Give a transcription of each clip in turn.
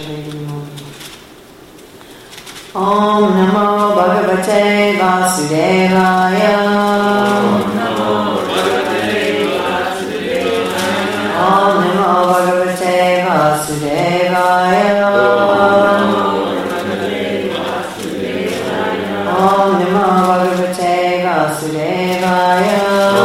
Om Namo Bhagavate Vasudevaya. Om Namo Bhagavate Vasudevaya. Om Namo Bhagavate Vasudevaya. Om Namo Bhagavate Vasudevaya.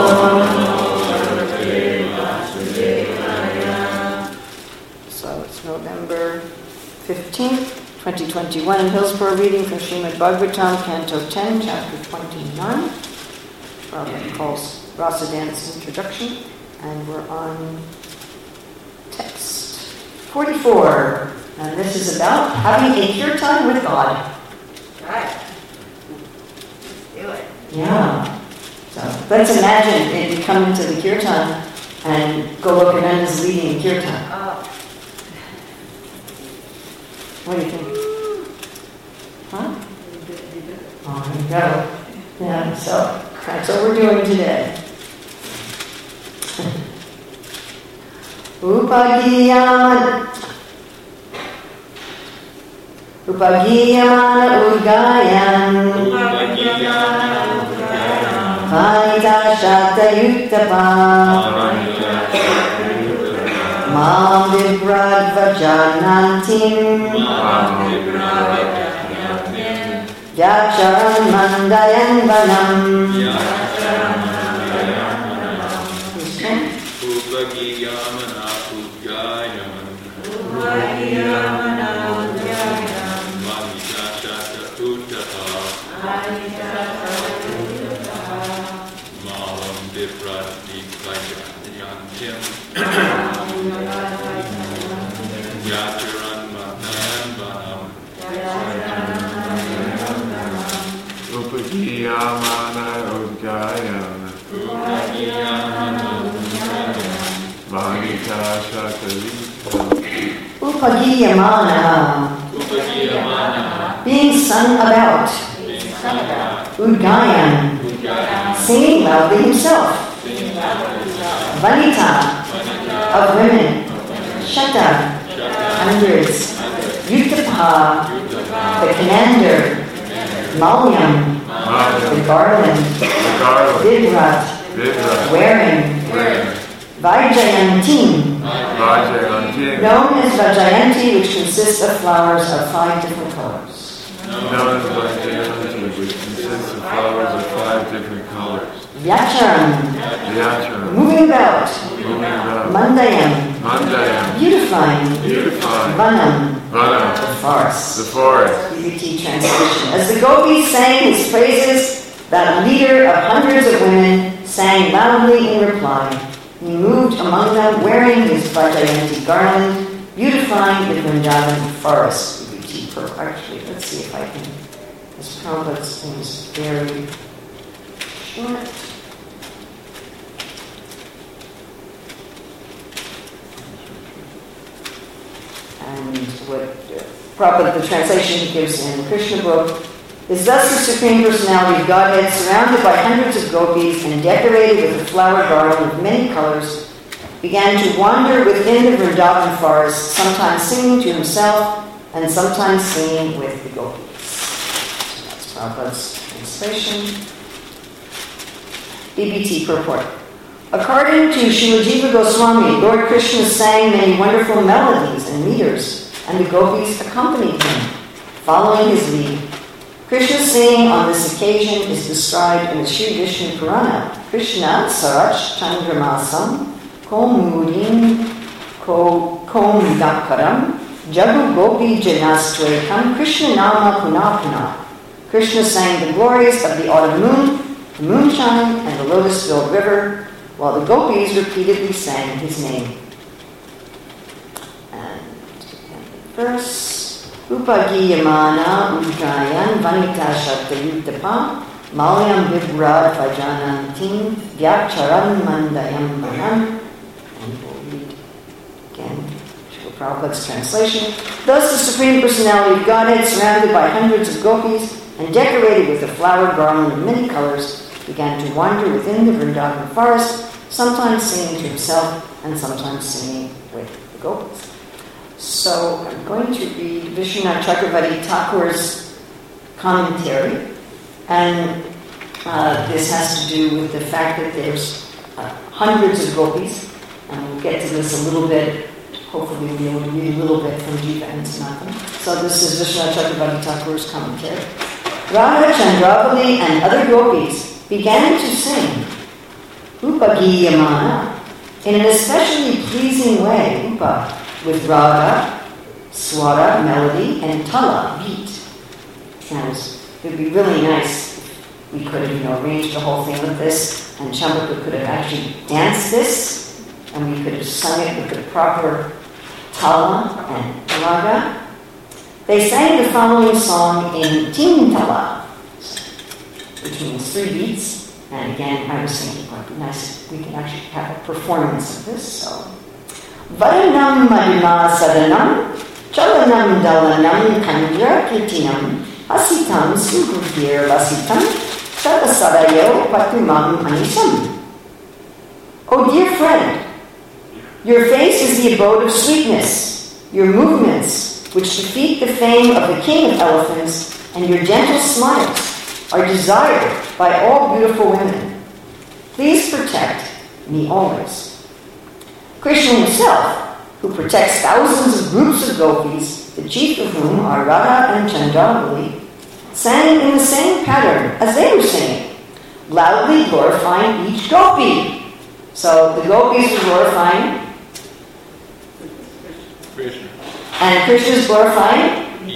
So it's November 15th, 2021 in Hillsborough, reading from Srimad Bhagavatam, Canto 10, Chapter 29, Prabhupada calls Rasa Dance Introduction, and we're on text 44, and this is about having a kirtan with God. Right. Let's do it. Yeah. So let's imagine if you come into the kirtan and Golokananda is leading kirtan. Oh. What do you think? Huh? Oh, there you go. Yeah, so that's what we're doing today. Upagiyamana Urgayan Vanita Shata Yuktapa Mam Vibrad Vajanantim Yacharan Mandayan Vanam. Upagiyamana Udgayan Vanita Shata Yuktapa Mam Vibrad Vajanantim Yacharan Mandayan Vanam. Upagiyamana Udgayan Vanita Shata Upagiyamana, being sung about. Udgayan, singing loudly himself. Vanita, of women. Shata, hundreds. Yuktapa, the commander. Malyam, the garland. Vidrat, wearing. Vajayantim, known as Vajayanti, which consists of flowers of 5 different colors. Vyacharan, moving about. Mandayam, beautifying. Vanam, the forest. BBT translation. As the gopis sang his praises, that leader of hundreds of women sang loudly in reply. He moved among them wearing his Vajayanti garland, beautifying the Vrindavan forest. Actually, let's see if I can. This Prabhupada's thing is very short. And what Prabhupada, the translation he gives in the Krishna book, is thus the Supreme Personality of Godhead, surrounded by hundreds of gopis and decorated with a flower garland of many colors, began to wander within the Vrindavan forest, sometimes singing to himself and sometimes singing with the gopis. So that's Prabhupada's translation. BBT purport. According to Srila Jiva Goswami, Lord Krishna sang many wonderful melodies and meters, and the gopis accompanied him, following his lead. Krishna's singing on this occasion is described in the Sri Vishnu Purana. Krishna Sarach Chandramasam Komudim Komudakaram Jagu Gopi Janastrekam Krishna Nama Punapuna. Krishna sang the glories of the autumn moon, the moonshine, and the lotus-filled river, while the gopis repeatedly sang his name. And the verse. Upagiyamana Udgayan Vanita Shatayutapa Malyam Vibrad Vajanantim Vyacharan Mandayam Vanam. And we'll read again Srila Prabhupada's translation. Thus the Supreme Personality of Godhead, surrounded by hundreds of gopis and decorated with a flower garland of many colors, began to wander within the Vrindavan forest, sometimes singing to himself and sometimes singing with the gopis. So I'm going to read Vishwanath Chakravarti Thakur's commentary, and this has to do with the fact that there's hundreds of gopis, and we'll get to this a little bit. Hopefully we'll be able to read a little bit from Jiva and Sanatana. So this is Vishwanath Chakravarti Thakur's commentary. Radha, Chandravali, and other gopis began to sing Upagiyamana in an especially pleasing way, Upa, with Raga, Swara, melody, and Tala, beat. And it would be really nice if we could have, arranged the whole thing with this, and Chambaka could have actually danced this, and we could have sung it with the proper Tala and Raga. They sang the following song in Teen Tala, which means 3 beats. And again, I was thinking it might be nice if we could actually have a performance of this. So, Varanam Madhima Sadanam, Chalanam Dalanam Kandra Kirtinam, Asitam Sugurgir Vasitam, Tatasadayo Patumam Anisam. Oh dear friend, your face is the abode of sweetness, your movements, which defeat the fame of the king of elephants, and your gentle smiles are desired by all beautiful women. Please protect me always. Krishna himself, who protects thousands of groups of gopis, the chief of whom are Radha and Chandravali, sang in the same pattern as they were singing, loudly glorifying each gopi. So the gopis were glorifying Krishna. And Krishna is glorifying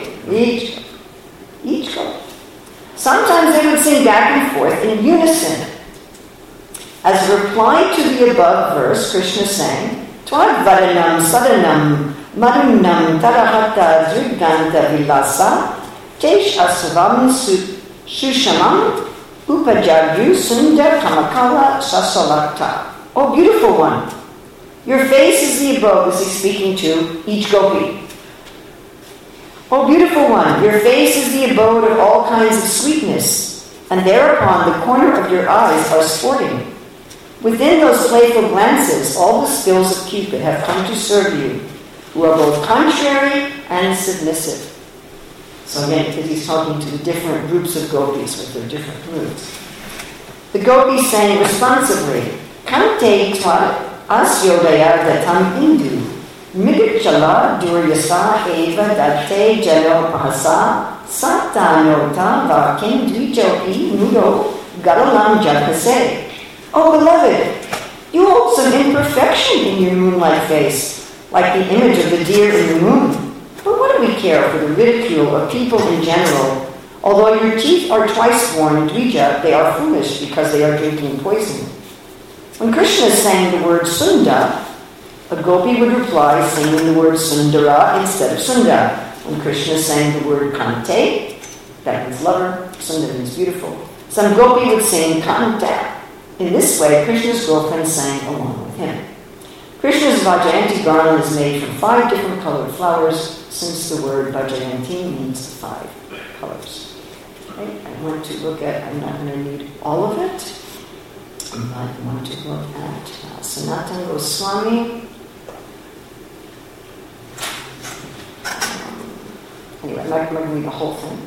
each gopi. Sometimes they would sing back and forth in unison. As a reply to the above verse, Krishna sang, Tvad varanam sadanam madunam tarahata zriganta vilasa tesh asvam sushamam upajagyu sundar kamakala sasalakta. Oh, beautiful one, your face is the abode, as he's speaking to each gopi. Oh, beautiful one, your face is the abode of all kinds of sweetness, and thereupon the corner of your eyes are sporting. Within those playful glances, all the skills of Cupid have come to serve you, who are both contrary and submissive. So again, because he's talking to the different groups of gopis with their different moods. The gopis sang responsively, Kante tva asyodaya datam indu. Midichala duryasa eva date jano pahasa satanota vakin dvijopi mudo galalam jakase. Oh, beloved, you hold some imperfection in your moon-like face, like the image of the deer in the moon. But what do we care for the ridicule of people in general? Although your teeth are twice worn, Dvija, they are foolish because they are drinking poison. When Krishna sang the word Sunda, a gopi would reply singing the word Sundara instead of Sunda. When Krishna sang the word Kante, that means lover, Sunda means beautiful, some gopi would sing Kanta. In this way, Krishna's girlfriend sang along with him. Krishna's Vajayanti garland is made from 5 different colored flowers, since the word Vajayanti means 5 colors. Okay, I want to look at, I'm not going to read all of it. I want to look at Sanatana Goswami. Anyway, I'm not going to read the whole thing.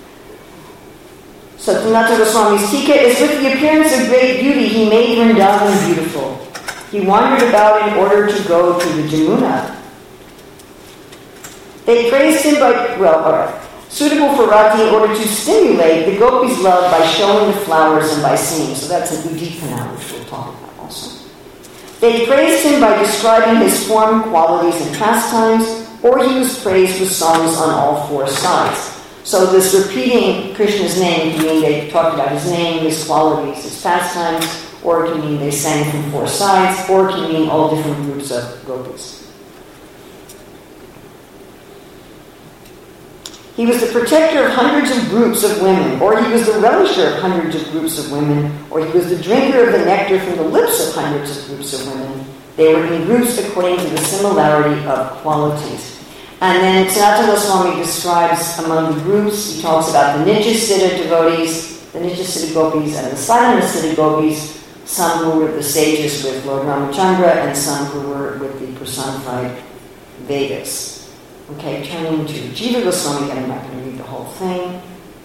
So Sanatana Goswami's Tika is, with the appearance of great beauty, he made Vrindavan beautiful. He wandered about in order to go to the Jamuna. They praised him suitable for Rati in order to stimulate the gopis' love by showing the flowers and by singing. So that's an Udipana, which we'll talk about also. They praised him by describing his form, qualities, and pastimes, or he was praised with songs on all 4 sides. So this repeating Krishna's name can mean they talked about his name, his qualities, his pastimes, or it can mean they sang from 4 sides, or it can mean all different groups of gopis. He was the protector of hundreds of groups of women, or he was the relisher of hundreds of groups of women, or he was the drinker of the nectar from the lips of hundreds of groups of women. They were in groups according to the similarity of qualities. And then Sanatana Goswami describes among the groups, he talks about the Nitya-Siddha devotees, the Nitya-Siddha gopis, and the Sadhana-Siddha gopis, some who were the sages with Lord Ramachandra, and some who were with the personified Vedas. Okay, turning to Jiva Goswami, again, I'm not going to read the whole thing.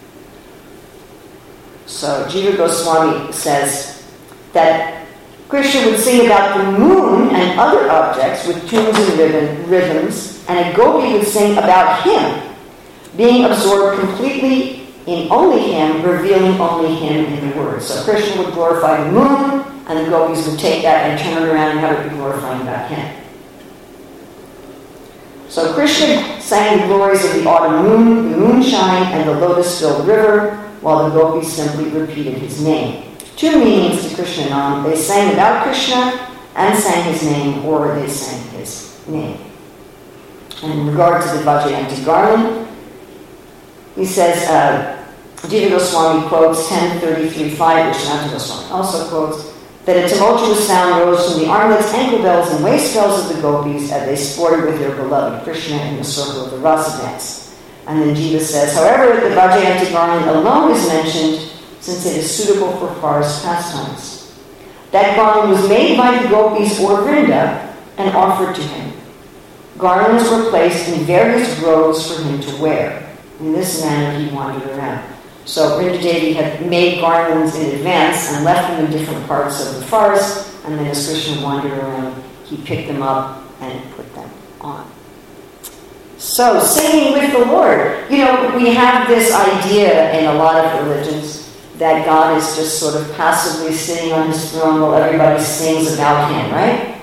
So Jiva Goswami says that Krishna would sing about the moon and other objects with tunes and rhythms, and a gopi would sing about him, being absorbed completely in only him, revealing only him in the words. So Krishna would glorify the moon, and the gopis would take that and turn it around and have it be glorifying about him. So Krishna sang the glories of the autumn moon, the moonshine, and the lotus-filled river, while the gopis simply repeated his name. Two meanings to Krishna Nam. They sang about Krishna and sang his name, or they sang his name. And in regard to the Vajayanti garland, he says, Jiva Goswami quotes 10:33:5, which Sanatana Goswami also quotes, that a tumultuous sound rose from the armlets, ankle bells, and waist bells of the gopis as they sported with their beloved Krishna in the circle of the rasa dance. And then Jiva says, however, the Vajayanti garland alone is mentioned since it is suitable for forest pastimes. That garland was made by the gopis or Vrinda and offered to him. Garlands were placed in various groves for him to wear. In this manner he wandered around. So Vrinda Devi had made garlands in advance and left them in different parts of the forest, and then as Krishna wandered around, he picked them up and put them on. So, singing with the Lord. You know, we have this idea in a lot of religions that God is just sort of passively sitting on his throne while everybody sings about him, right?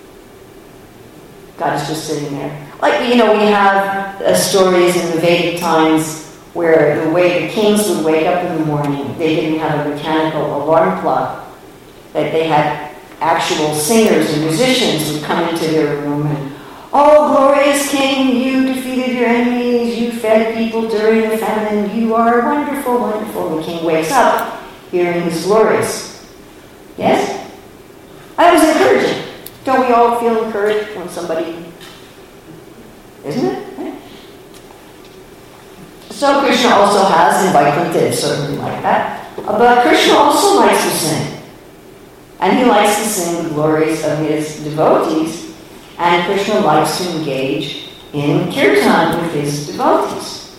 God is just sitting there. Like, you know, we have stories in the Vedic times where the way the kings would wake up in the morning, they didn't have a mechanical alarm clock. That they had actual singers and musicians who would come into their room and, oh, glorious king, you defeated your enemies, you fed people during the famine, you are wonderful, wonderful. The king wakes up hearing his glories. Yes? That was encouraging. Don't we all feel encouraged when somebody, isn't it? So Krishna also has, in Vaikuntha, it's certainly like that. But Krishna also likes to sing. And he likes to sing the glories of his devotees. And Krishna likes to engage in kirtan with his devotees.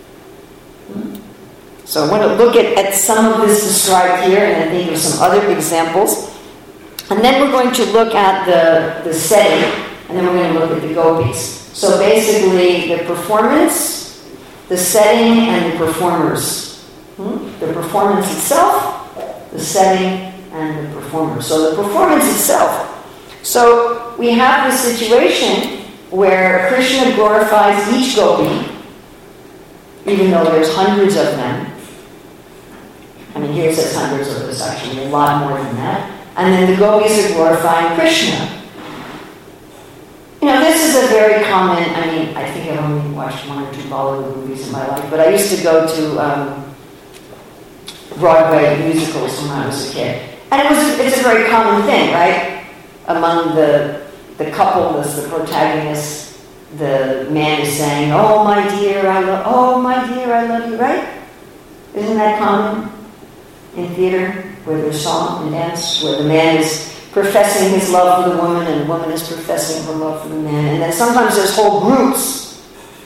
So I want to look at some of this described here, and then think of some other examples. And then we're going to look at the setting, and then we're going to look at the gopis. So basically, the performance, the setting, and the performers. The performance itself, the setting, and the performer. So the performance itself. So we have this situation where Krishna glorifies each gopi, even though there's hundreds of them. I mean, here it says hundreds of this, actually, a lot more than that. And then the gopis are glorifying Krishna. You know, this is a very common, I mean, I think I've only watched one or two Bollywood movies in my life, but I used to go to Broadway musicals when I was a kid. And it's a very common thing, right? Among the couple, as the protagonist, the man is saying, oh my dear, I love you, right? Isn't that common in theater, where there's song and dance, where the man is professing his love for the woman and the woman is professing her love for the man. And then sometimes there's whole groups,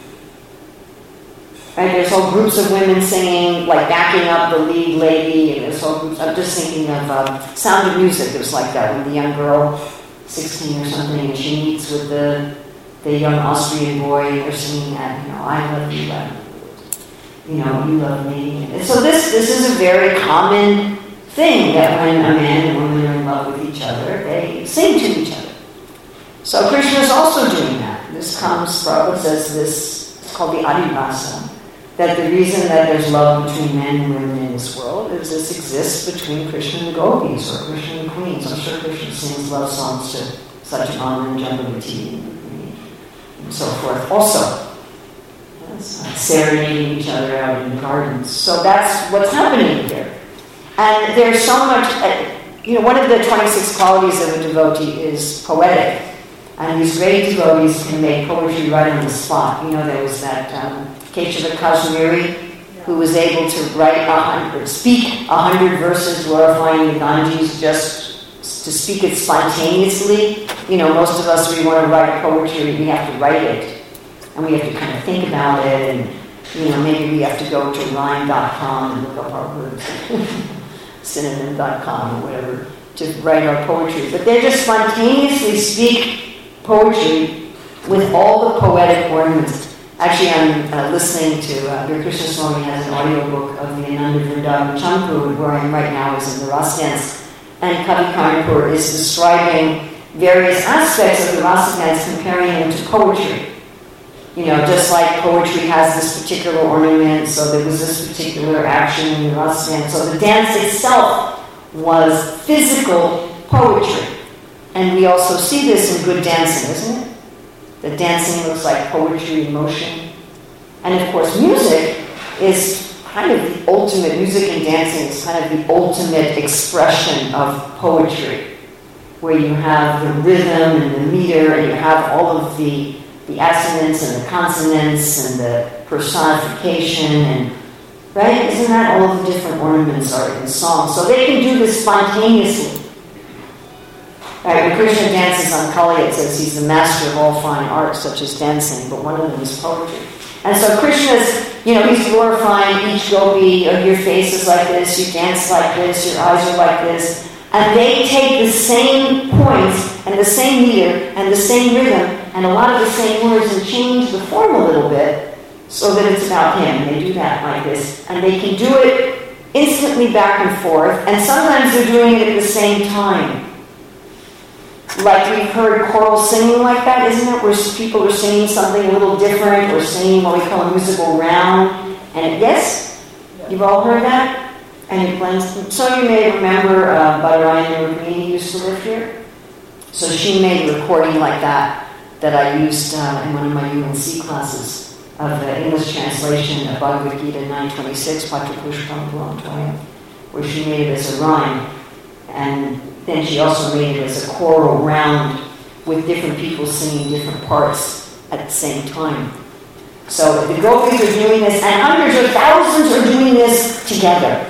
right? There's whole groups of women singing, like backing up the lead lady, and there's whole groups. I'm just thinking of Sound of Music. It was like that when the young girl, 16 or something, and she meets with the young Austrian boy, and they're singing that, you know, I love you, you know, you love me. And so this is a very common thing, that when a man and woman are in love with each other, they sing to each other. So Krishna is also doing that. This comes, Prabhupada says this, it's called the Adivasa, that the reason that there's love between men and women in this world is this exists between Krishna and the gopis, or Krishna and the queens. I'm sure Krishna sings love songs to Satchivananda and Jambavati and so forth also. Serenading each other out in the gardens. So that's what's happening here. And there's so much, one of the 26 qualities of a devotee is poetic. And these great devotees can make poetry right on the spot. You know, there was that Keshava Kashmiri who was able to speak 100 verses glorifying the Ganges just to speak it spontaneously. Most of us, we want to write poetry, we have to write it. And we have to kind of think about it, and maybe we have to go to rhyme.com and look up our words, synonym.com or whatever, to write our poetry. But they just spontaneously speak poetry with all the poetic ornaments. Actually, I'm listening to Hare Krishna Swami has an audiobook of the Ananda Vrindavan Champu, where I am right now is in the Rasa dance. And Kavi Karnapur is describing various aspects of the Rasa dance, comparing them to poetry. Just like poetry has this particular ornament, so there was this particular action in the Rasa dance. So the dance itself was physical poetry. And we also see this in good dancing, isn't it? The dancing looks like poetry in motion. And of course, music is kind of the ultimate, music and dancing is kind of the ultimate expression of poetry, where you have the rhythm and the meter, and you have all of the assonance and the consonants and the personification, and right? Isn't that all of the different ornaments are in song? So they can do this spontaneously. Right, when Krishna dances on Kali, it says he's the master of all fine arts, such as dancing, but one of them is poetry. And so Krishna's, he's glorifying each gopi, or your face is like this, you dance like this, your eyes are like this. And they take the same points, and the same meter, and the same rhythm, and a lot of the same words, and change the form a little bit, so that it's about him. They do that like this. And they can do it instantly back and forth, and sometimes they're doing it at the same time. Like we've heard choral singing like that, isn't it? Where people are singing something a little different, or singing what we call a musical round. And yes? You've all heard that? And it blends. Some of you may remember Badarayani Rukmini used to live here. So she made a recording like that I used in one of my UNC classes of the English translation of Bhagavad Gita 926, Patra Pushpam Puram Toyam, where she made it as a rhyme. And then she also made it as a choral round with different people singing different parts at the same time. So the gopis are doing this, and hundreds or thousands are doing this together.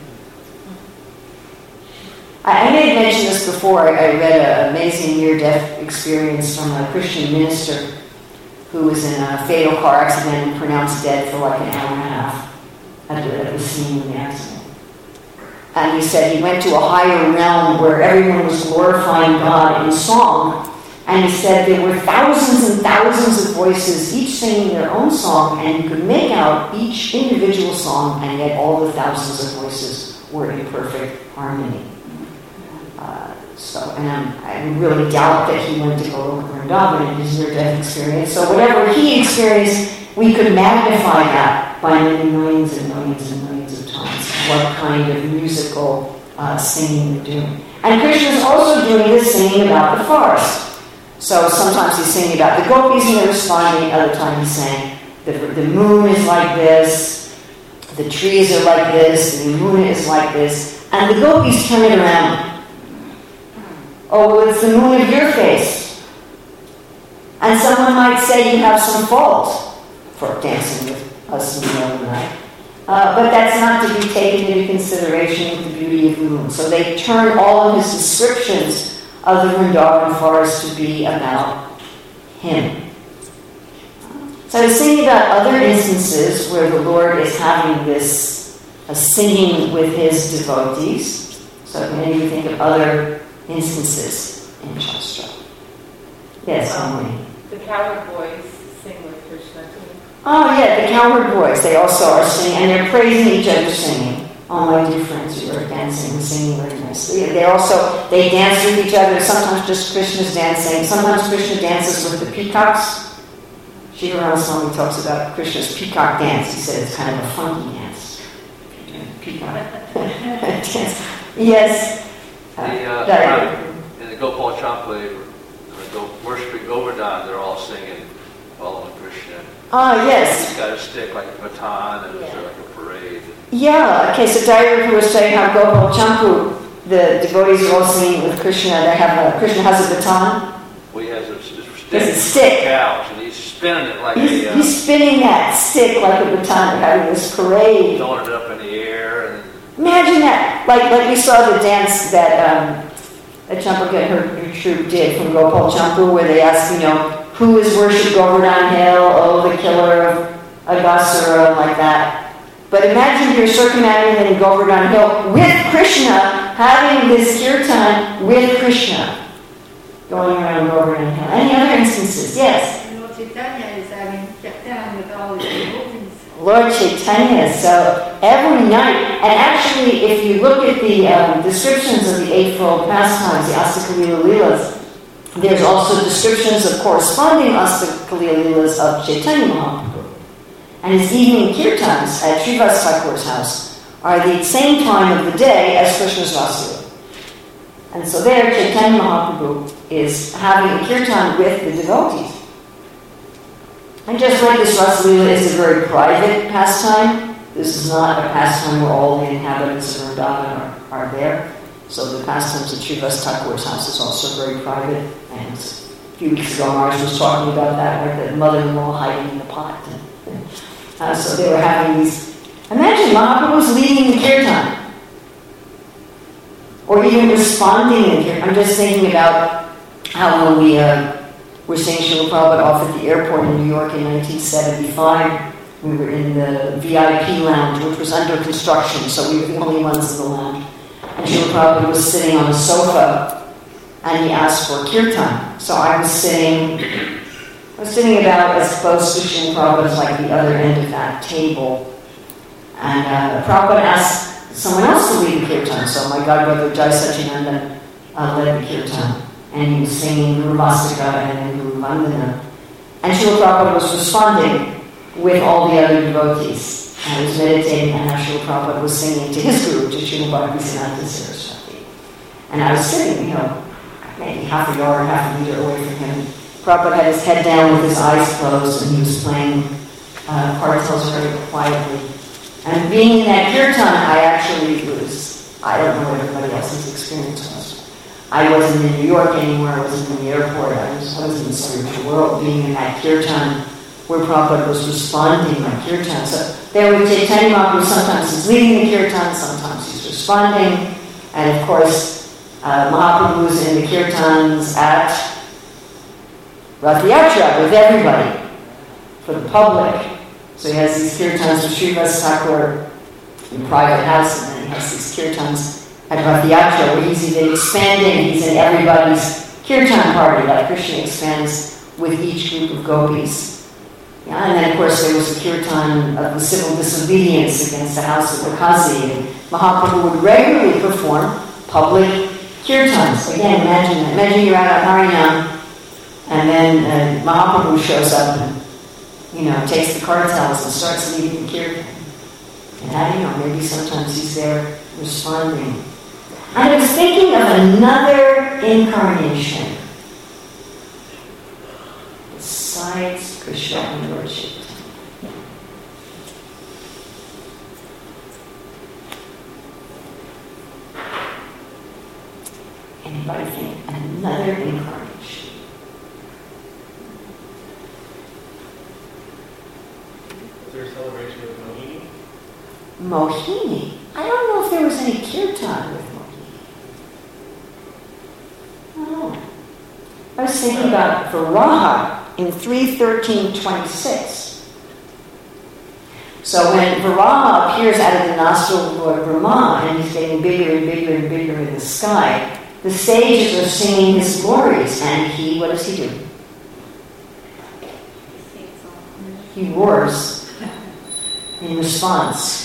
I may have mentioned this before. I read an amazing near-death experience from a Christian minister who was in a fatal car accident and pronounced dead for like an hour and a half at the scene of the accident. And he said he went to a higher realm where everyone was glorifying God in song. And he said there were thousands and thousands of voices, each singing their own song, and you could make out each individual song, and yet all the thousands of voices were in perfect harmony. And I really doubt that he went to Goloka Vrindavan in his near-death experience. So whatever he experienced, we could magnify that by many millions and millions and millions of times. What kind of musical singing they're doing. And Krishna is also doing this singing about the forest. So sometimes he's singing about the gopis and they're responding, other times he's saying the moon is like this, the trees are like this, the moon is like this, and the gopis turn it around. Oh, well, it's the moon of your face. And someone might say you have some fault for dancing with us in the middle of the night. But that's not to be taken into consideration with the beauty of the moon. So they turn all of his descriptions of the Vrindavan forest to be about him. So I was thinking about other instances where the Lord is having this singing with his devotees. So maybe think of other instances in Shastra. Yes, Emily. The cowherd boys sing with Krishna too. Oh yeah, the cowherd boys. They also are singing, and they're praising each other singing. Oh, my dear friends, you are dancing and singing very nicely. They dance with each other. Sometimes just Krishna's dancing. Sometimes Krishna dances with the peacocks. Sri Ramaswamy talks about Krishna's peacock dance. He said it's kind of a funky dance. Peacock dance. Yes. In the Gopal Champa, worshiping Govardhan, they're all singing, following Krishna. Ah, yes. He's got a stick like a baton, and it's like a parade. Yeah, okay, so Dairu was saying how Gopal Champu, the devotees are all singing with Krishna. Krishna has a baton. Well, he has a stick. Couch, and he's spinning it like he's spinning that stick like a baton, having this parade. Throwing it up in the air. Imagine that. Like we saw the dance that that Champaket and her troupe did from Gopal Champu, where they ask, who is worshipped Govardhan Hill? Oh, the killer of Aghasura, like that. But imagine you're circumnavigating Govardhan Hill with Krishna, having this kirtan with Krishna, going around Govardhan Hill. Any other instances? Yes? Lord Chaitanya is having kirtan with all his devotees. Lord Chaitanya, so every night, and actually if you look at the descriptions of the Eightfold Pastimes, the Astakalila Leelas, there's also descriptions of corresponding Astakalila Leelas of Chaitanya Mahaprabhu. And his evening kirtans at Srivas Thakur's house are the same time of the day as Krishna's Raslila. And so there, Chaitanya Mahaprabhu is having a kirtan with the devotees. And just like this Raslila is a very private pastime, this is not a pastime where all the inhabitants of Vrindavan are there. So the pastimes at Srivas Thakur's house is also very private. And a few weeks ago, Marge was talking about that, like the mother-in-law hiding in the pot. So they were having these. Imagine Mahaprabhu was leading the kirtan, or even responding in kirtan. I'm just thinking about how when we were seeing Srila Prabhupada off at the airport in New York in 1975, we were in the VIP lounge, which was under construction, so we were the only ones in the lounge. And Srila Prabhupada was sitting on a sofa, and he asked for kirtan. So I was sitting about as close to Srila Prabhupada as like the other end of that table. And Prabhupada asked someone else to lead the kirtan. So my godbrother Jai Sachinandan led the kirtan. And he was singing Guru Vasika and then Guru Vandana. And Srila Prabhupada was responding with all the other devotees. And he was meditating, and Srila Prabhupada was singing to his guru, to Srila Bhaktivedanta Saraswati. And I was sitting, maybe half a yard, half a meter away from him. Prabhupada had his head down with his eyes closed, and he was playing kartals very quietly. And being in that kirtan, I don't know what everybody else's experience was. I wasn't in New York anymore, I wasn't in the airport, I was in the spiritual world, being in that kirtan where Prabhupada was responding like kirtan. So there with Chaitanya Mahaprabhu, sometimes he's leading the kirtan, sometimes he's responding. And of course, Mahaprabhu is in the kirtans at Rath Yatra with everybody, for the public. So he has these kirtans with Srivas Thakur in private house, and then he has these kirtans at Rath Yatra where he's even expanding, he's in everybody's kirtan party, like Krishna expands with each group of gopis. Yeah, and then of course there was the kirtan of the civil disobedience against the house of Vakasi, and Mahaprabhu would regularly perform public kirtans. Again, imagine that. Imagine you're out at Harinam, and then Mahaprabhu shows up and, takes the kartals and starts leading the kirtan. And how do you know? Maybe sometimes he's there responding. I was thinking of another incarnation besides Krishna and Lord Chaitanya. Anybody think another incarnation? Is there a celebration of Mohini? Mohini? I don't know if there was any kirtan with Mohini. Oh. I was thinking about Viraha in 3:13:26. So when Viraha appears out of the nostril of Lord Brahma and he's getting bigger and bigger and bigger in the sky, the sages are singing his glories, and he, what does he do? He roars in response.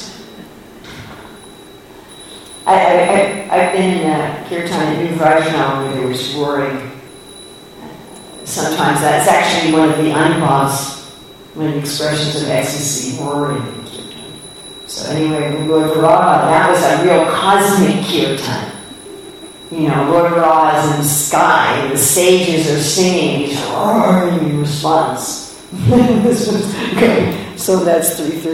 I've been in a kirtan in Vrajna where there was roaring. Sometimes that's actually one of the anubhavs, one of the expressions of ecstasy, roaring in kirtan. So anyway, when Lord Viraha, that was a real cosmic kirtan. Lord Viraha is in the sky, and the sages are singing, he's roaring in response. This was good. So that's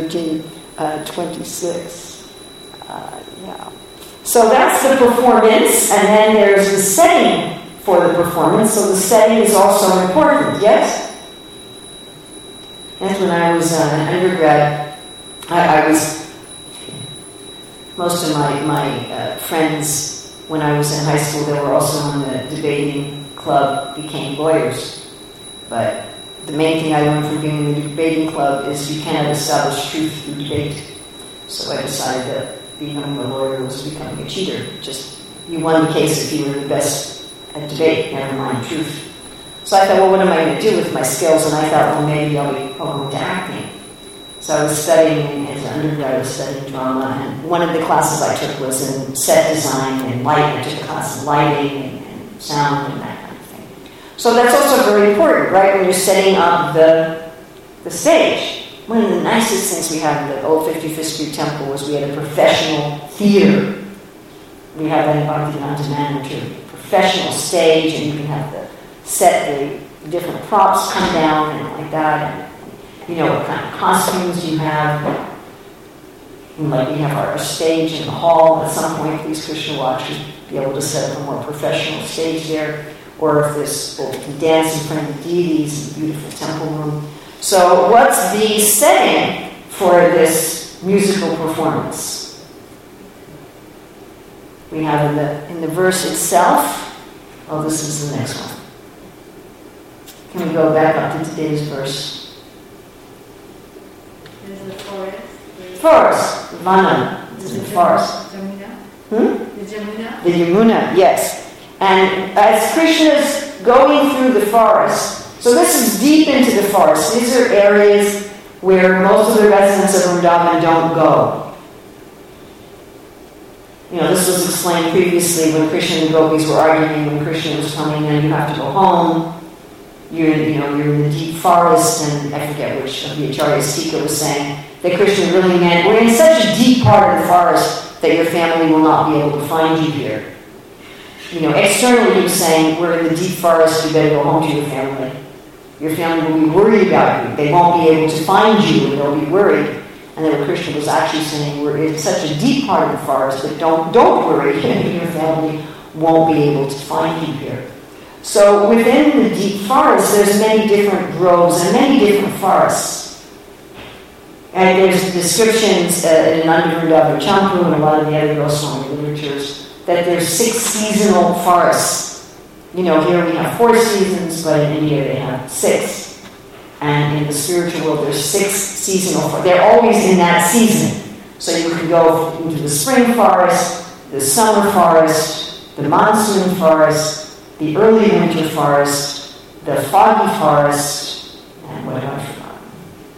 3:13:26. Yeah. So that's the performance, and then there's the setting for the performance. So the setting is also important, yes? That's when I was an undergrad. I was, most of my friends when I was in high school, they were also in the debating club, became lawyers. But the main thing I learned from being in the debating club is you cannot establish truth through debate. So I decided that becoming a lawyer was becoming a cheater. Just, you won the case if you were the best at debate, never mind truth. So I thought, well, what am I going to do with my skills? And I thought, well, maybe I'll go into acting. So I was studying, as an undergrad, I was studying drama, and one of the classes I took was in set design and lighting. I took a class in lighting and sound and that kind of thing. So that's also very important, right, when you're setting up the stage. One of the nicest things we had in the old 55th Street Temple was we had a professional theater. We have that in Bhaktivedanta Manor too. Professional stage, and you can have the different props come down and like that, and you know what kind of costumes you have. And like we have our stage in the hall. At some point, please Krishna Watch would be able to set up a more professional stage there. Or if there's, well, we can dance in front of the deities in the beautiful temple room. So what's the setting for this musical performance? We have in the verse itself. Oh, this is the next one. Can we go back up to today's verse? There's a forest. Forest, Vana, this is the forest. Jamuna. The Jamuna. The Yamuna, yes. And as Krishna's going through the forest, so this is deep into the forest. These are areas where most of the residents of Vrindavan don't go. You know, this was explained previously when Krishna and the gopis were arguing, when Krishna was telling them, you have to go home. You're in the deep forest, and I forget which of the Acharyas Tika was saying that Krishna really meant, we're in such a deep part of the forest that your family will not be able to find you here. You know, externally he was saying, we're in the deep forest, you better go home to your family. Your family will be worried about you. They won't be able to find you, and they'll be worried. And then Krishna was actually saying, we're in such a deep part of the forest that don't worry, your family won't be able to find you here. So within the deep forest, there's many different groves and many different forests. And there's descriptions in Nandavrindavan Champu and a lot of the other Goswami literatures that there's 6 seasonal forests. You know, here we have 4 seasons, but in India they have 6. And in the spiritual world, there's 6 seasonal forests. They're always in that season. So you can go into the spring forest, the summer forest, the monsoon forest, the early winter forest, the foggy forest, and what have I forgotten?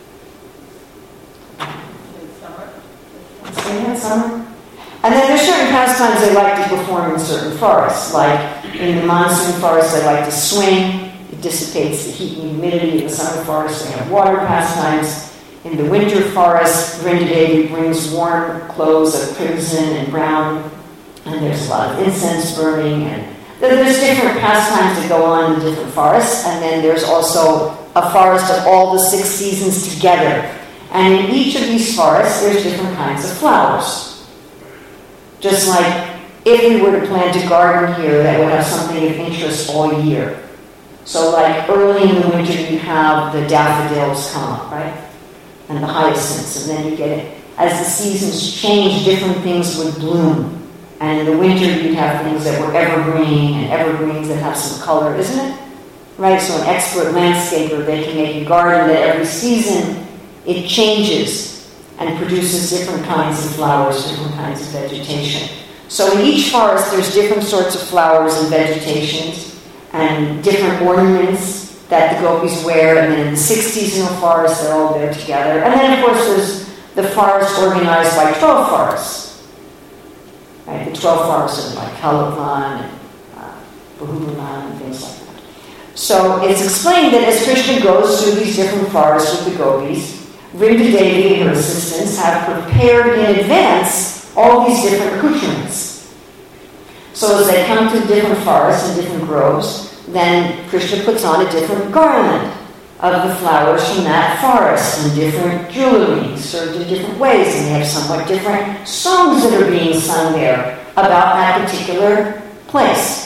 Summer. And then there's certain pastimes they like to perform in certain forests. Like in the monsoon forest, they like to swing. It dissipates the heat and humidity. In the summer forest, they have water pastimes. In the winter forest, Vrindadevi brings warm clothes of crimson and brown. And there's a lot of incense burning. And there's different pastimes that go on in different forests. And then there's also a forest of all the 6 seasons together. And in each of these forests, there's different kinds of flowers. Just like if we were to plant a garden here that would have something of interest all year. So like early in the winter you have the daffodils come up, right? And the hyacinths. And then you get it. As the seasons change, different things would bloom. And in the winter you'd have things that were evergreen and evergreens that have some color, isn't it? Right? So an expert landscaper, they can make a garden that every season it changes and produces different kinds of flowers, different kinds of vegetation. So in each forest, there's different sorts of flowers and vegetations and different ornaments that the gopis wear. And then in the 6 seasonal forests, they're all there together. And then, of course, there's the forest organized by 12 forests. Right? The 12 forests are like Kalavan and Bahubalan and things like that. So it's explained that as Krishna goes through these different forests with the gopis, Vrindadevi and her assistants have prepared in advance all these different accoutrements. So as they come to different forests and different groves, then Krishna puts on a different garland of the flowers from that forest, and different jewelry served in different ways, and they have somewhat different songs that are being sung there about that particular place.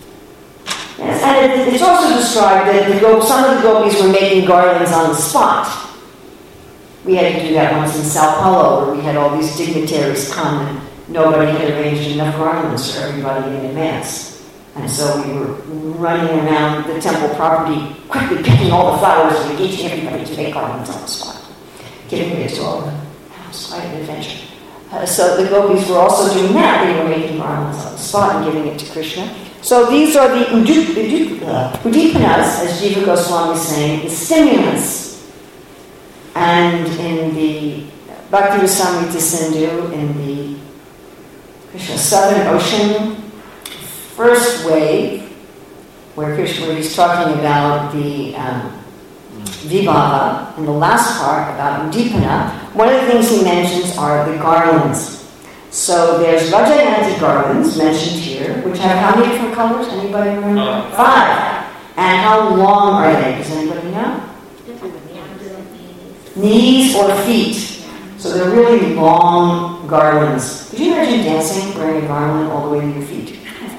Yes, and it's also described that some of the gopis were making garlands on the spot. We had to do that once in Sao Paulo, where we had all these dignitaries come nobody had arranged enough garlands for everybody in advance. And so we were running around the temple property, quickly picking all the flowers and engaging everybody to make garlands on the spot. Giving it to all the house, quite an adventure. So the gopis were also doing that. They were making garlands on the spot and giving it to Krishna. So these are the Udipanas, as Jiva Goswami is saying, the stimulants. And in the Bhakti Rasamrita Sindhu, in the Krishna Southern Ocean, first wave, where he's talking about the Vibhava, and the last part about Udipana, one of the things he mentions are the garlands. So there's Rajayanti garlands mentioned here, which have how many different colors? Anybody remember? 5. And how long are they? Does anybody know? Knees or feet. So they're really long garlands. Could you imagine dancing, wearing a garland all the way to your feet?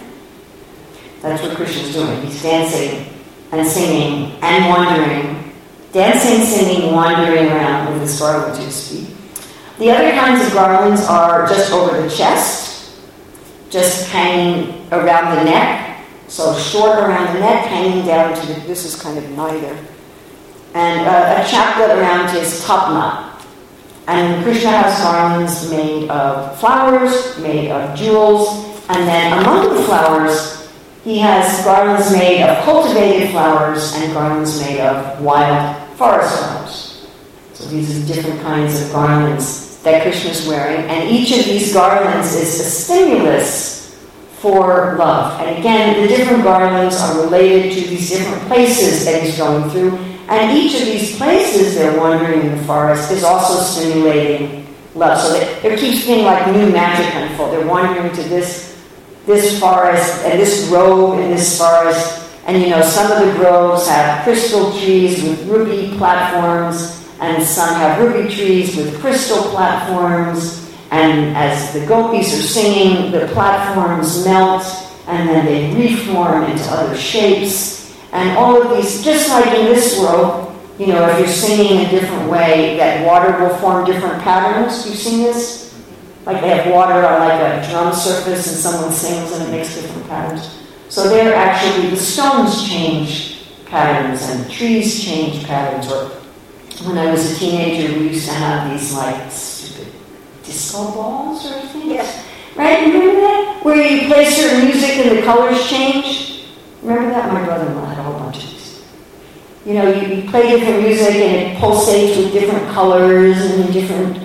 That's what Krishna's doing. He's dancing and singing and wandering. Dancing, singing, wandering around with his garland to his feet. The other kinds of garlands are just over the chest, just hanging around the neck. So short around the neck, hanging down to this is kind of neither. And a chaplet around his top knot. And Krishna has garlands made of flowers, made of jewels, and then among the flowers, he has garlands made of cultivated flowers and garlands made of wild forest flowers. So these are different kinds of garlands that Krishna is wearing, and each of these garlands is a stimulus for love. And again, the different garlands are related to these different places that he's going through, and each of these places they're wandering in the forest is also stimulating love. So there keeps being like new magic unfold. They're wandering to this forest, and this grove in this forest, and some of the groves have crystal trees with ruby platforms, and some have ruby trees with crystal platforms, and as the gopis are singing, the platforms melt, and then they reform into other shapes, and all of these, just like in this world, if you're singing a different way, that water will form different patterns. You've seen this? Like they have water on like a drum surface and someone sings and it makes different patterns. So they're actually, the stones change patterns and the trees change patterns. Or when I was a teenager, we used to have these like stupid disco balls or things. Yes. Right? Remember that? Where you play certain music and the colors change? Remember that? My brother-in-law had a whole bunch of these. You play different music and it pulsates with different colors and different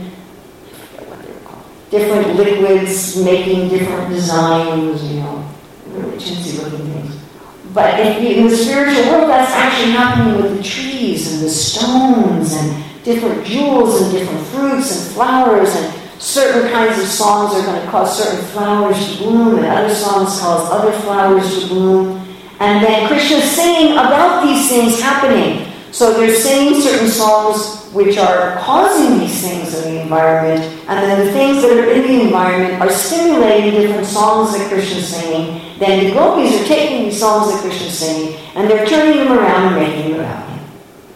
liquids making different designs, really chintzy looking things. But in the spiritual world, that's actually happening with the trees and the stones and different jewels and different fruits and flowers, and certain kinds of songs are going to cause certain flowers to bloom and other songs cause other flowers to bloom. And then Krishna's singing about these things happening. So they're singing certain songs which are causing these things in the environment, and then the things that are in the environment are stimulating different songs that Krishna's singing. Then the gopis are taking these songs that Krishna's singing, and they're turning them around and making them about him.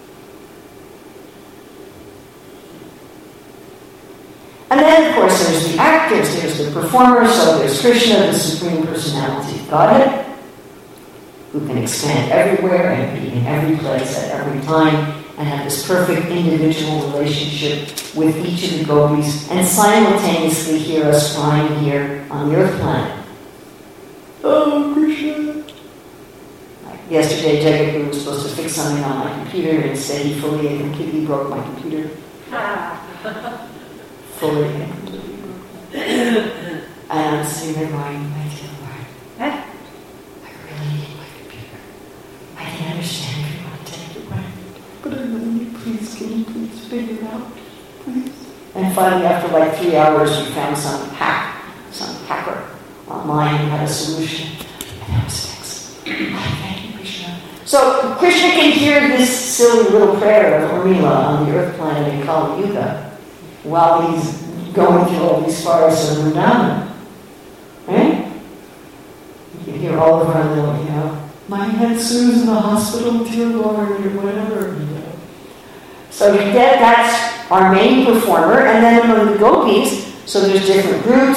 And then, of course, there's the actors, there's the performers, so there's Krishna, the Supreme Personality of Godhead, who can expand everywhere and be in every place at every time, and have this perfect individual relationship with each of the gopis, and simultaneously hear us flying here on the earth planet. Oh, Krishna! Like yesterday, Jagat was supposed to fix something on my computer, and instead he fully and completely broke my computer. Fully and completely broke it. And I'm sitting there going, my dear Lord, I really need my computer. I can understand if you want to take it away. But I really need, please, can you please figure it out, please? And finally, after like 3 hours, we found some hacker online who had a solution. And that was fixed. Thank you, Krishna. So Krishna can hear this silly little prayer of Urmila on the earth planet in Kali Yuga while he's going through all these forests of Vrindavan. Right? You can hear all of our little, my head Sue's in the hospital, dear Lord, or whatever. So that's our main performer, and then among the gopis, so there's different groups,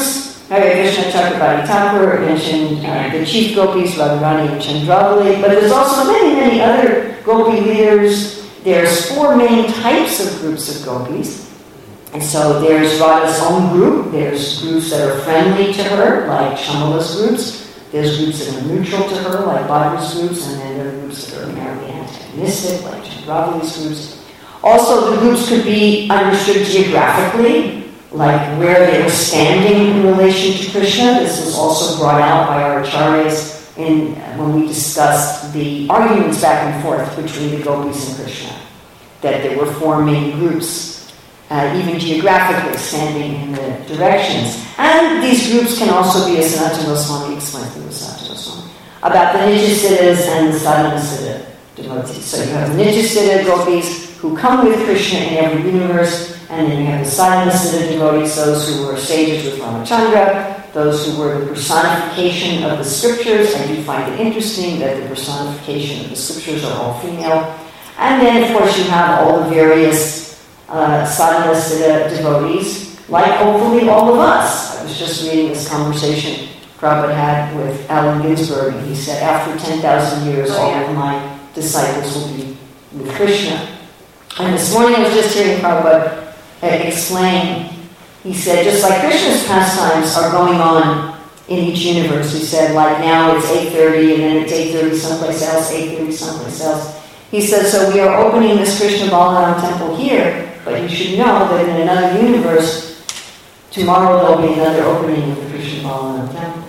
Hare Krishna Chakrabarti Thakur mentioned the chief gopis, Radharani and Chandravali, but there's also many, many other gopi leaders. There's 4 main types of groups of gopis. And so there's Radha's own group. There's groups that are friendly to her, like Shamala's groups. There's groups that are neutral to her, like Bhadra's groups. And then there are groups that are apparently antagonistic, like Chandravali's groups. Also, the groups could be understood geographically, like where they were standing in relation to Krishna. This was also brought out by our acharyas when we discussed the arguments back and forth between the gopis and Krishna, that there were 4 main groups, even geographically standing in the directions. And these groups can also be, as Sanatana Goswami explained through Sanatana Goswami, about the Nijasiddhas and the Sadhanasiddha devotees. So you have the Nijasiddha gopis who come with Krishna in every universe, and then you have the Sadhanasiddha devotees, those who were sages with Ramachandra, those who were the personification of the scriptures. I do find it interesting that the personification of the scriptures are all female. And then, of course, you have all the various Sadhanasiddha devotees, like hopefully all of us. I was just reading this conversation Prabhupada had with Allen Ginsberg, and he said, after 10,000 years, all of my disciples will be with Krishna. And this morning I was just hearing Prabhupada explain. He said, just like Krishna's pastimes are going on in each universe, he said, like now it's 8:30, and then it's 8:30 someplace else, 8:30 someplace else. He says, so we are opening this Krishna Balaram temple here, but you should know that in another universe, tomorrow there'll be another opening of the Krishna Balaram temple.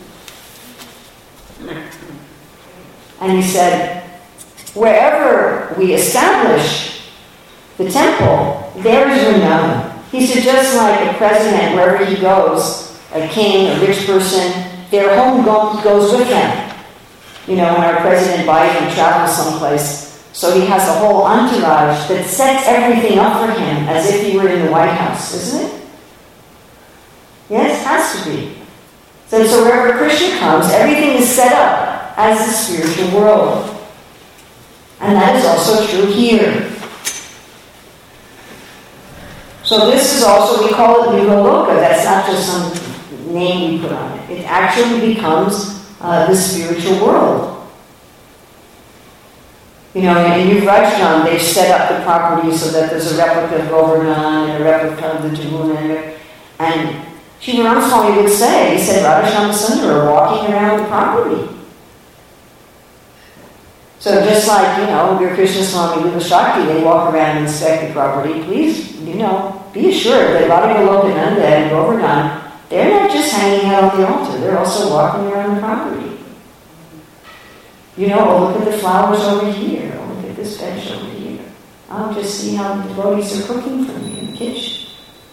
And he said, wherever we establish the temple, there is renown. He said, just like a president, wherever he goes, a king, a rich person, their home goes with them. You know, when our President Biden travels someplace, so he has a whole entourage that sets everything up for him as if he were in the White House, isn't it? Yes, it has to be. So wherever Krishna comes, everything is set up as the spiritual world. And that is also true here. So this is also, we call it Nivaloka. That's not just some name we put on it. It actually becomes the spiritual world. You know, in Yuvrajjan, they've set up the property so that there's a replica of Govardhan and a replica of the Jamuna. And Sri Ramaswamy would say, he said, Radha Sundar are walking around the property. So just like, you know, your Krishna Swami, Lila Shakti, they walk around and inspect the property, please, you know, be assured that Radha Golokananda and Govardhan, they're not just hanging out on the altar, they're also walking around the property. You know, oh, look at the flowers over here, oh, look at this bench over here. Oh, just see how the devotees are cooking for me in the kitchen.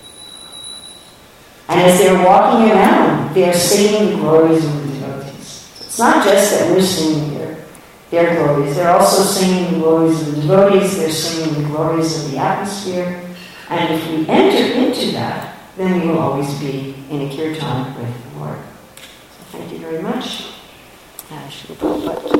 And as they're walking around, they're singing the glories of the devotees. It's not just that we're singing their glories. They're also singing the glories of the devotees. They're singing the glories of the atmosphere. And if we enter into that, then we will always be in a kirtan with the Lord. So thank you very much.